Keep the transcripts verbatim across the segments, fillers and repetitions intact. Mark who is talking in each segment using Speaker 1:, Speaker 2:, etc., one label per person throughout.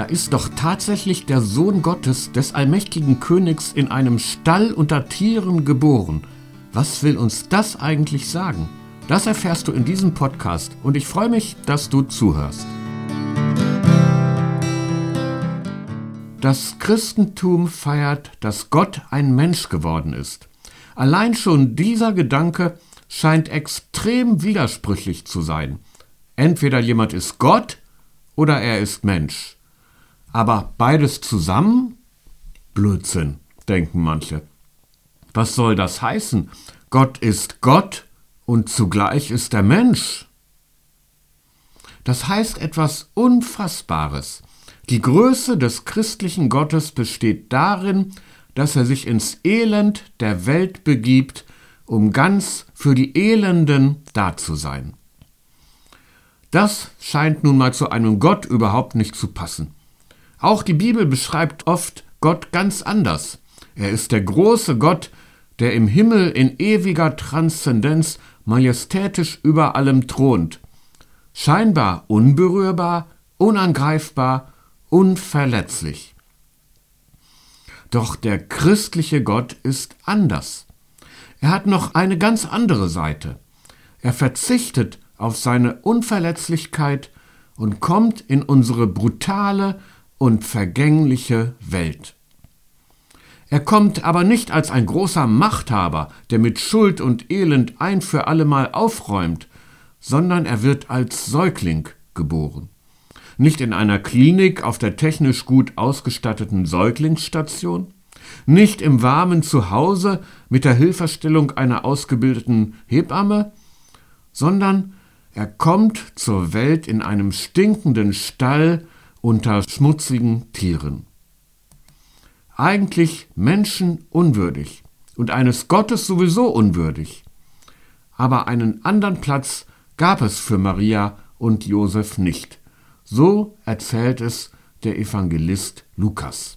Speaker 1: da ist doch tatsächlich der Sohn Gottes, des allmächtigen Königs, in einem Stall unter Tieren geboren. Was will uns das eigentlich sagen? Das erfährst du in diesem Podcast und ich freue mich, dass du zuhörst. Das Christentum feiert, dass Gott ein Mensch geworden ist. Allein schon dieser Gedanke scheint extrem widersprüchlich zu sein. Entweder jemand ist Gott oder er ist Mensch. Aber beides zusammen? Blödsinn, denken manche. Was soll das heißen? Gott ist Gott und zugleich ist er Mensch. Das heißt etwas Unfassbares. Die Größe des christlichen Gottes besteht darin, dass er sich ins Elend der Welt begibt, um ganz für die Elenden da zu sein. Das scheint nun mal zu einem Gott überhaupt nicht zu passen. Auch die Bibel beschreibt oft Gott ganz anders. Er ist der große Gott, der im Himmel in ewiger Transzendenz majestätisch über allem thront. Scheinbar unberührbar, unangreifbar, unverletzlich. Doch der christliche Gott ist anders. Er hat noch eine ganz andere Seite. Er verzichtet auf seine Unverletzlichkeit und kommt in unsere brutale und vergängliche Welt. Er kommt aber nicht als ein großer Machthaber, der mit Schuld und Elend ein für allemal aufräumt, sondern er wird als Säugling geboren. Nicht in einer Klinik auf der technisch gut ausgestatteten Säuglingsstation, nicht im warmen Zuhause mit der Hilfestellung einer ausgebildeten Hebamme, sondern er kommt zur Welt in einem stinkenden Stall unter schmutzigen Tieren. Eigentlich menschenunwürdig und eines Gottes sowieso unwürdig. Aber einen anderen Platz gab es für Maria und Josef nicht. So erzählt es der Evangelist Lukas.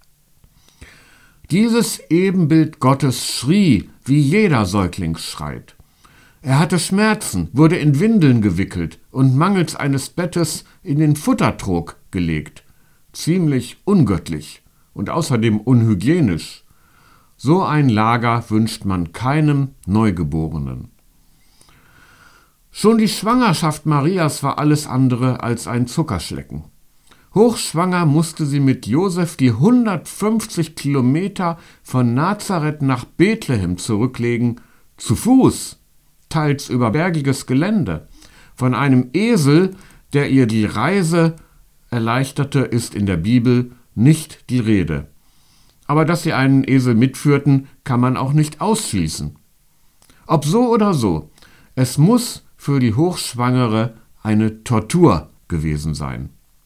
Speaker 1: Dieses Ebenbild Gottes schrie, wie jeder Säugling schreit. Er hatte Schmerzen, wurde in Windeln gewickelt und mangels eines Bettes in den Futtertrog gelegt. Ziemlich ungöttlich und außerdem unhygienisch. So ein Lager wünscht man keinem Neugeborenen. Schon die Schwangerschaft Marias war alles andere als ein Zuckerschlecken. Hochschwanger musste sie mit Josef die hundertfünfzig Kilometer von Nazareth nach Bethlehem zurücklegen, zu Fuß, teils über bergiges Gelände. Von einem Esel, der ihr die Reise erleichterte, ist in der Bibel nicht die Rede. Aber dass sie einen Esel mitführten, kann man auch nicht ausschließen. Ob so oder so, es muss für die Hochschwangere eine Tortur gewesen sein.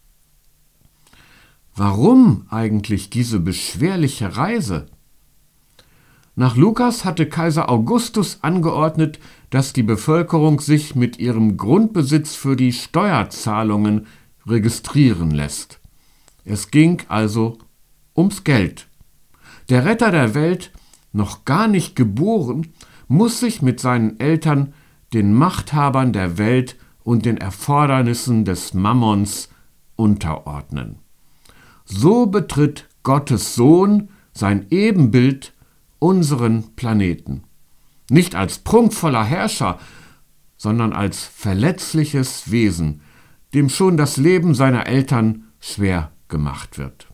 Speaker 1: Warum eigentlich diese beschwerliche Reise? Nach Lukas hatte Kaiser Augustus angeordnet, dass die Bevölkerung sich mit ihrem Grundbesitz für die Steuerzahlungen registrieren lässt. Es ging also ums Geld. Der Retter der Welt, noch gar nicht geboren, muss sich mit seinen Eltern den Machthabern der Welt und den Erfordernissen des Mammons unterordnen. So betritt Gottes Sohn, sein Ebenbild, unseren Planeten. Nicht als prunkvoller Herrscher, sondern als verletzliches Wesen, dem schon das Leben seiner Eltern schwer gemacht wird.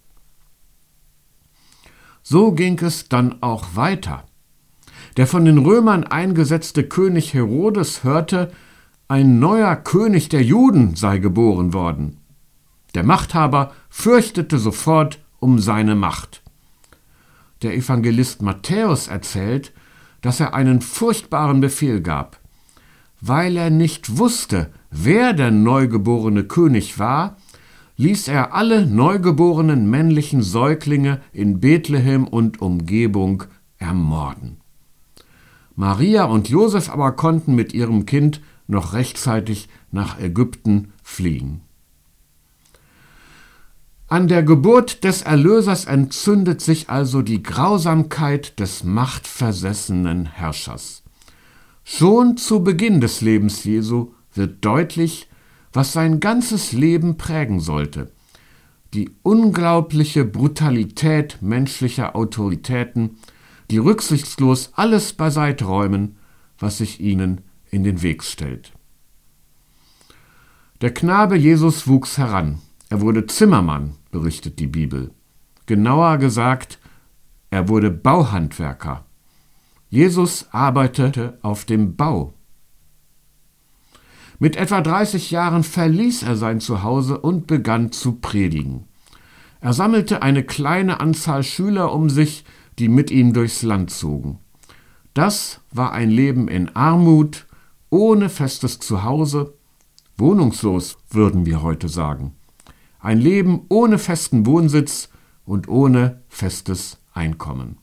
Speaker 1: So ging es dann auch weiter. Der von den Römern eingesetzte König Herodes hörte, ein neuer König der Juden sei geboren worden. Der Machthaber fürchtete sofort um seine Macht. Der Evangelist Matthäus erzählt, dass er einen furchtbaren Befehl gab. Weil er nicht wusste, wer der neugeborene König war, ließ er alle neugeborenen männlichen Säuglinge in Bethlehem und Umgebung ermorden. Maria und Josef aber konnten mit ihrem Kind noch rechtzeitig nach Ägypten fliehen. An der Geburt des Erlösers entzündet sich also die Grausamkeit des machtversessenen Herrschers. Schon zu Beginn des Lebens Jesu wird deutlich, was sein ganzes Leben prägen sollte. die unglaubliche Brutalität menschlicher Autoritäten, die rücksichtslos alles beiseite räumen, was sich ihnen in den Weg stellt. Der Knabe Jesus wuchs heran. Er wurde Zimmermann, berichtet die Bibel. Genauer gesagt, er wurde Bauhandwerker. Jesus arbeitete auf dem Bau. Mit etwa dreißig Jahren verließ er sein Zuhause und begann zu predigen. Er sammelte eine kleine Anzahl Schüler um sich, die mit ihm durchs Land zogen. Das war ein Leben in Armut, ohne festes Zuhause, wohnungslos, würden wir heute sagen. Ein Leben ohne festen Wohnsitz und ohne festes Einkommen.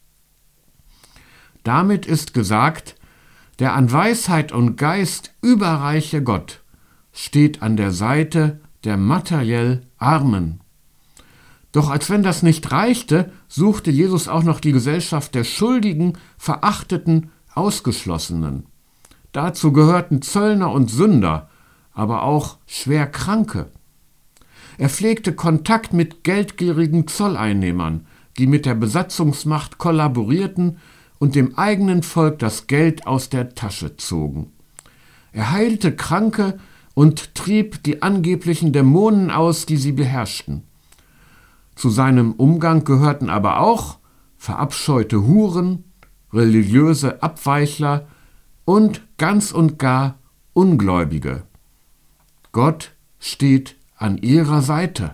Speaker 1: Damit ist gesagt, der an Weisheit und Geist überreiche Gott steht an der Seite der materiell Armen. Doch als wenn das nicht reichte, suchte Jesus auch noch die Gesellschaft der Schuldigen, Verachteten, Ausgeschlossenen. Dazu gehörten Zöllner und Sünder, aber auch Schwerkranke. Er pflegte Kontakt mit geldgierigen Zolleinnehmern, die mit der Besatzungsmacht kollaborierten und dem eigenen Volk das Geld aus der Tasche zogen. Er heilte Kranke und trieb die angeblichen Dämonen aus, die sie beherrschten. Zu seinem Umgang gehörten aber auch verabscheute Huren, religiöse Abweichler und ganz und gar Ungläubige. Gott steht an ihrer Seite.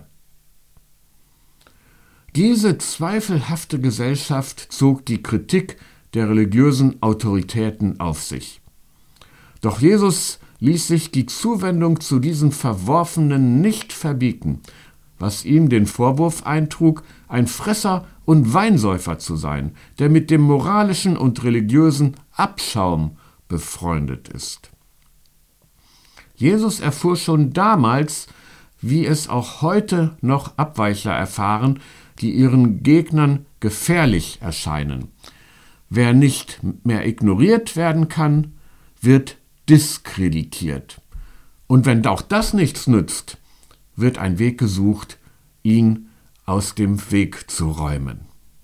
Speaker 1: Diese zweifelhafte Gesellschaft zog die Kritik der religiösen Autoritäten auf sich. Doch Jesus ließ sich die Zuwendung zu diesen Verworfenen nicht verbieten, was ihm den Vorwurf eintrug, ein Fresser und Weinsäufer zu sein, der mit dem moralischen und religiösen Abschaum befreundet ist. Jesus erfuhr schon damals, wie es auch heute noch Abweichler erfahren, die ihren Gegnern gefährlich erscheinen. Wer nicht mehr ignoriert werden kann, wird diskreditiert. Und wenn auch das nichts nützt, wird ein Weg gesucht, ihn aus dem Weg zu räumen.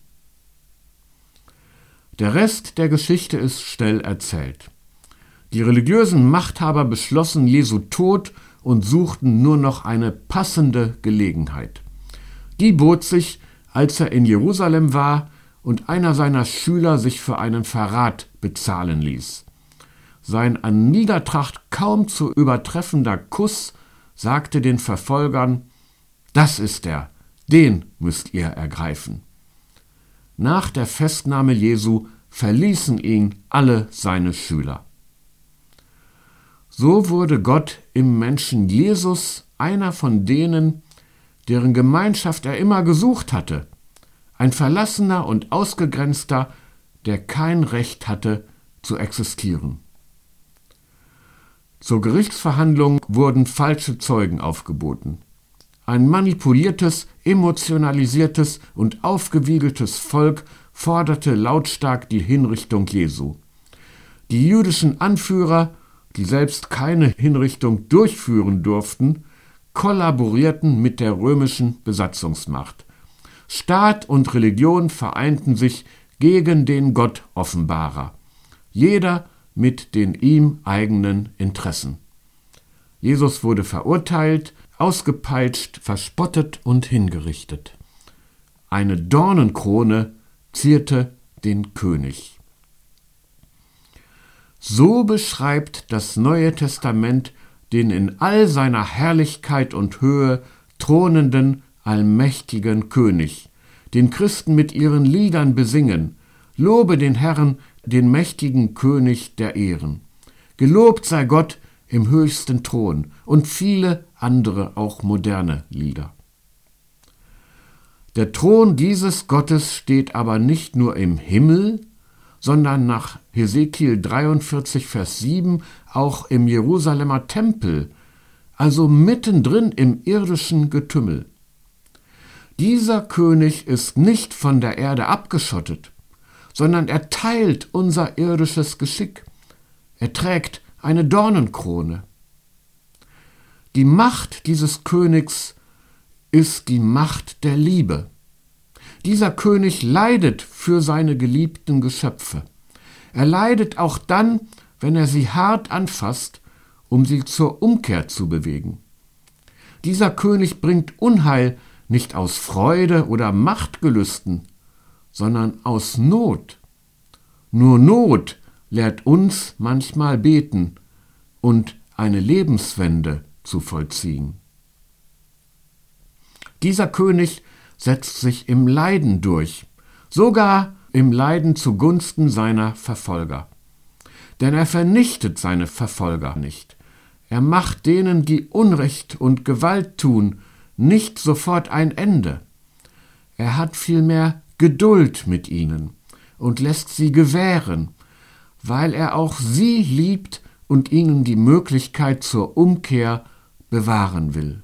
Speaker 1: Der Rest der Geschichte ist schnell erzählt. Die religiösen Machthaber beschlossen Jesu Tod und suchten nur noch eine passende Gelegenheit. Die bot sich, als er in Jerusalem war und einer seiner Schüler sich für einen Verrat bezahlen ließ. Sein an Niedertracht kaum zu übertreffender Kuss sagte den Verfolgern: »Das ist er, den müsst ihr ergreifen.« Nach der Festnahme Jesu verließen ihn alle seine Schüler. So wurde Gott im Menschen Jesus einer von denen, deren Gemeinschaft er immer gesucht hatte, ein Verlassener und Ausgegrenzter, der kein Recht hatte zu existieren. Zur Gerichtsverhandlung wurden falsche Zeugen aufgeboten. Ein manipuliertes, emotionalisiertes und aufgewiegeltes Volk forderte lautstark die Hinrichtung Jesu. Die jüdischen Anführer, die selbst keine Hinrichtung durchführen durften, kollaborierten mit der römischen Besatzungsmacht. Staat und Religion vereinten sich gegen den Gott-Offenbarer, jeder mit den ihm eigenen Interessen. Jesus wurde verurteilt, ausgepeitscht, verspottet und hingerichtet. Eine Dornenkrone zierte den König. So beschreibt das Neue Testament den in all seiner Herrlichkeit und Höhe thronenden, allmächtigen König, den Christen mit ihren Liedern besingen: Lobe den Herrn, den mächtigen König der Ehren. Gelobt sei Gott im höchsten Thron, und viele andere, auch moderne Lieder. Der Thron dieses Gottes steht aber nicht nur im Himmel, sondern nach Hesekiel dreiundvierzig, Vers sieben auch im Jerusalemer Tempel, also mittendrin im irdischen Getümmel. Dieser König ist nicht von der Erde abgeschottet, sondern er teilt unser irdisches Geschick. Er trägt eine Dornenkrone. Die Macht dieses Königs ist die Macht der Liebe. Dieser König leidet für seine geliebten Geschöpfe. Er leidet auch dann, wenn er sie hart anfasst, um sie zur Umkehr zu bewegen. Dieser König bringt Unheil nicht aus Freude oder Machtgelüsten, sondern aus Not. Nur Not lehrt uns manchmal beten und eine Lebenswende zu vollziehen. Dieser König setzt sich im Leiden durch, sogar im Leiden zugunsten seiner Verfolger. Denn er vernichtet seine Verfolger nicht. Er macht denen, die Unrecht und Gewalt tun, nicht sofort ein Ende. Er hat vielmehr Geduld mit ihnen und lässt sie gewähren, weil er auch sie liebt und ihnen die Möglichkeit zur Umkehr bewahren will.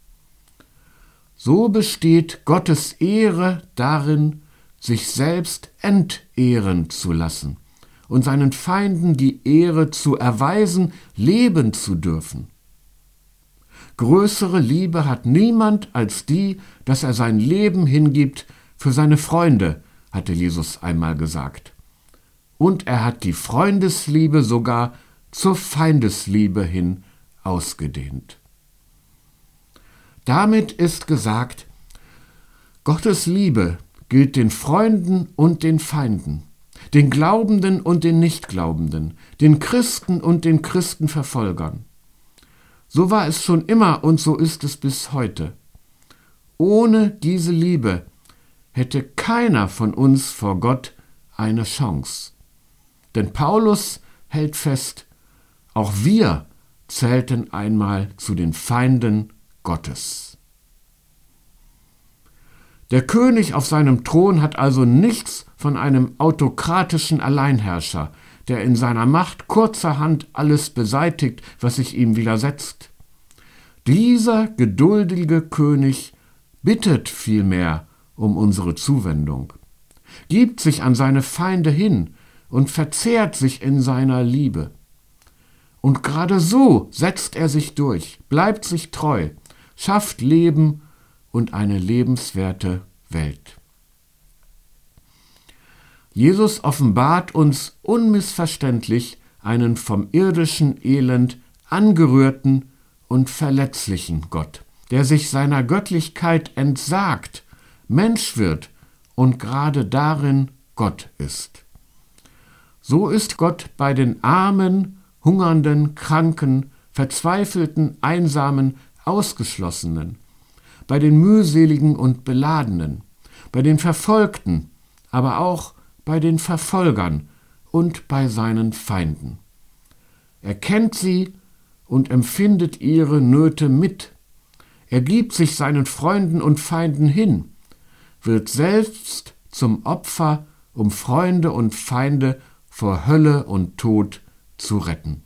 Speaker 1: So besteht Gottes Ehre darin, sich selbst entehren zu lassen und seinen Feinden die Ehre zu erweisen, leben zu dürfen. Größere Liebe hat niemand als die, dass er sein Leben hingibt für seine Freunde, hatte Jesus einmal gesagt. Und er hat die Freundesliebe sogar zur Feindesliebe hin ausgedehnt. Damit ist gesagt, Gottes Liebe gilt den Freunden und den Feinden, den Glaubenden und den Nichtglaubenden, den Christen und den Christenverfolgern. So war es schon immer und so ist es bis heute. Ohne diese Liebe hätte keiner von uns vor Gott eine Chance. Denn Paulus hält fest, auch wir zählten einmal zu den Feinden Gottes. Der König auf seinem Thron hat also nichts von einem autokratischen Alleinherrscher, der in seiner Macht kurzerhand alles beseitigt, was sich ihm widersetzt. Dieser geduldige König bittet vielmehr um unsere Zuwendung, gibt sich an seine Feinde hin und verzehrt sich in seiner Liebe. Und gerade so setzt er sich durch, bleibt sich treu, schafft Leben und eine lebenswerte Welt. Jesus offenbart uns unmissverständlich einen vom irdischen Elend angerührten und verletzlichen Gott, der sich seiner Göttlichkeit entsagt, Mensch wird und gerade darin Gott ist. So ist Gott bei den Armen, Hungernden, Kranken, Verzweifelten, Einsamen, Ausgeschlossenen, bei den Mühseligen und Beladenen, bei den Verfolgten, aber auch bei den Verfolgern und bei seinen Feinden. Er kennt sie und empfindet ihre Nöte mit. Er gibt sich seinen Freunden und Feinden hin, wird selbst zum Opfer, um Freunde und Feinde vor Hölle und Tod zu retten.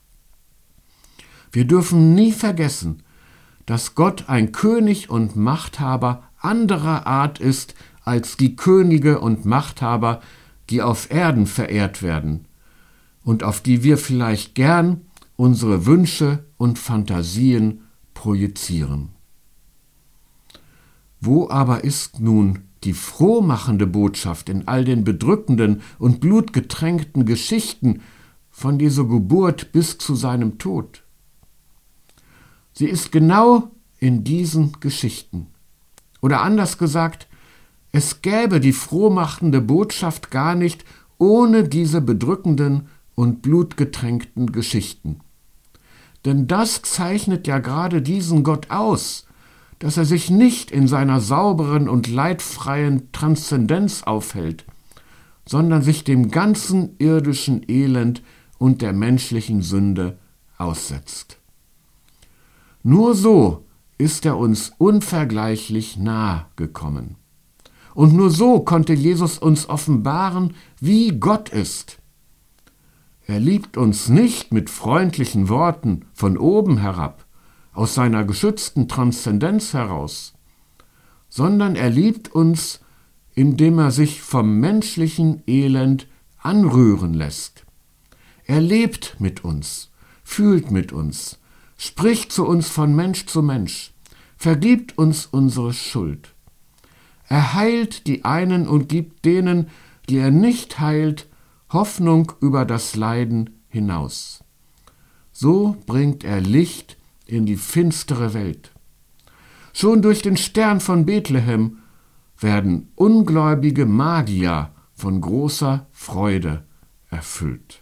Speaker 1: Wir dürfen nie vergessen, dass Gott ein König und Machthaber anderer Art ist als die Könige und Machthaber, die auf Erden verehrt werden und auf die wir vielleicht gern unsere Wünsche und Fantasien projizieren. Wo aber ist nun die frohmachende Botschaft in all den bedrückenden und blutgetränkten Geschichten von Jesu Geburt bis zu seinem Tod? Sie ist genau in diesen Geschichten. Oder anders gesagt, es gäbe die frohmachende Botschaft gar nicht ohne diese bedrückenden und blutgetränkten Geschichten. Denn das zeichnet ja gerade diesen Gott aus, dass er sich nicht in seiner sauberen und leidfreien Transzendenz aufhält, sondern sich dem ganzen irdischen Elend und der menschlichen Sünde aussetzt. Nur so ist er uns unvergleichlich nahe gekommen. Und nur so konnte Jesus uns offenbaren, wie Gott ist. Er liebt uns nicht mit freundlichen Worten von oben herab, aus seiner geschützten Transzendenz heraus, sondern er liebt uns, indem er sich vom menschlichen Elend anrühren lässt. Er lebt mit uns, fühlt mit uns, spricht zu uns von Mensch zu Mensch, vergibt uns unsere Schuld. Er heilt die einen und gibt denen, die er nicht heilt, Hoffnung über das Leiden hinaus. So bringt er Licht in die finstere Welt. Schon durch den Stern von Bethlehem werden ungläubige Magier von großer Freude erfüllt.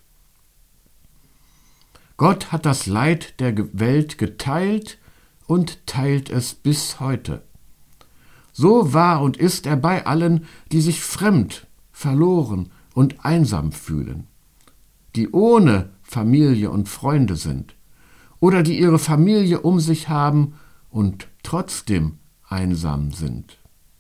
Speaker 1: Gott hat das Leid der Welt geteilt und teilt es bis heute. So war und ist er bei allen, die sich fremd, verloren und einsam fühlen, die ohne Familie und Freunde sind oder die ihre Familie um sich haben und trotzdem einsam sind.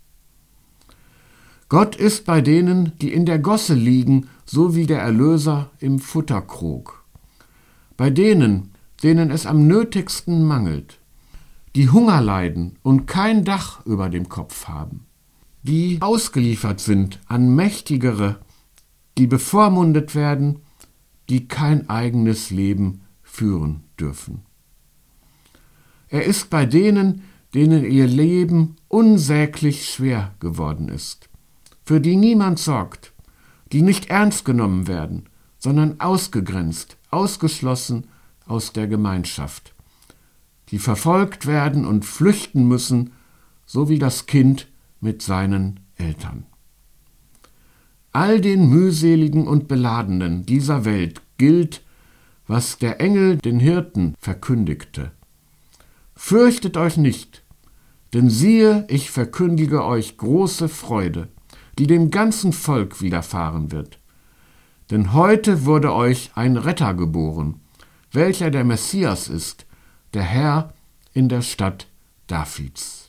Speaker 1: Gott ist bei denen, die in der Gosse liegen, so wie der Erlöser im Futterkrog. Bei denen, denen es am nötigsten mangelt, die Hunger leiden und kein Dach über dem Kopf haben, die ausgeliefert sind an Mächtigere, die bevormundet werden, die kein eigenes Leben führen dürfen. Er ist bei denen, denen ihr Leben unsäglich schwer geworden ist, für die niemand sorgt, die nicht ernst genommen werden, sondern ausgegrenzt, ausgeschlossen aus der Gemeinschaft, die verfolgt werden und flüchten müssen, so wie das Kind mit seinen Eltern. All den mühseligen und Beladenen dieser Welt gilt, was der Engel den Hirten verkündigte. Fürchtet euch nicht, denn siehe, ich verkündige euch große Freude, die dem ganzen Volk widerfahren wird. Denn heute wurde euch ein Retter geboren, welcher der Messias ist, der Herr in der Stadt Davids.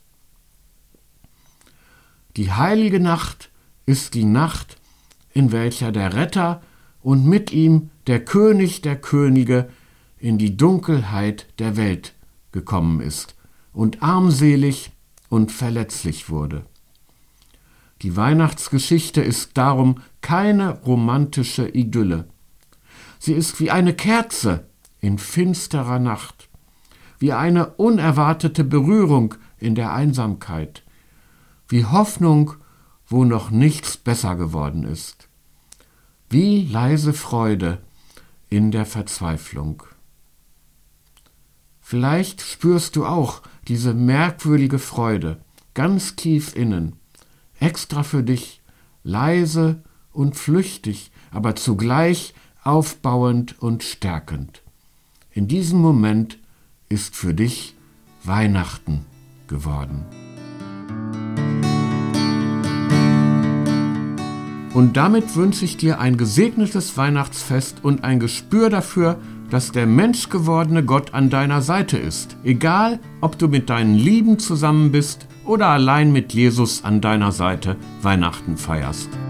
Speaker 1: Die heilige Nacht ist die Nacht, in welcher der Retter und mit ihm der König der Könige in die Dunkelheit der Welt gekommen ist und armselig und verletzlich wurde. Die Weihnachtsgeschichte ist darum keine romantische Idylle. Sie ist wie eine Kerze in finsterer Nacht, wie eine unerwartete Berührung in der Einsamkeit, wie Hoffnung, wo noch nichts besser geworden ist, wie leise Freude in der Verzweiflung. Vielleicht spürst du auch diese merkwürdige Freude ganz tief innen, extra für dich, leise und flüchtig, aber zugleich aufbauend und stärkend. In diesem Moment ist für dich Weihnachten geworden. Und damit wünsche ich dir ein gesegnetes Weihnachtsfest und ein Gespür dafür, dass der menschgewordene Gott an deiner Seite ist, egal ob du mit deinen Lieben zusammen bist oder allein mit Jesus an deiner Seite Weihnachten feierst.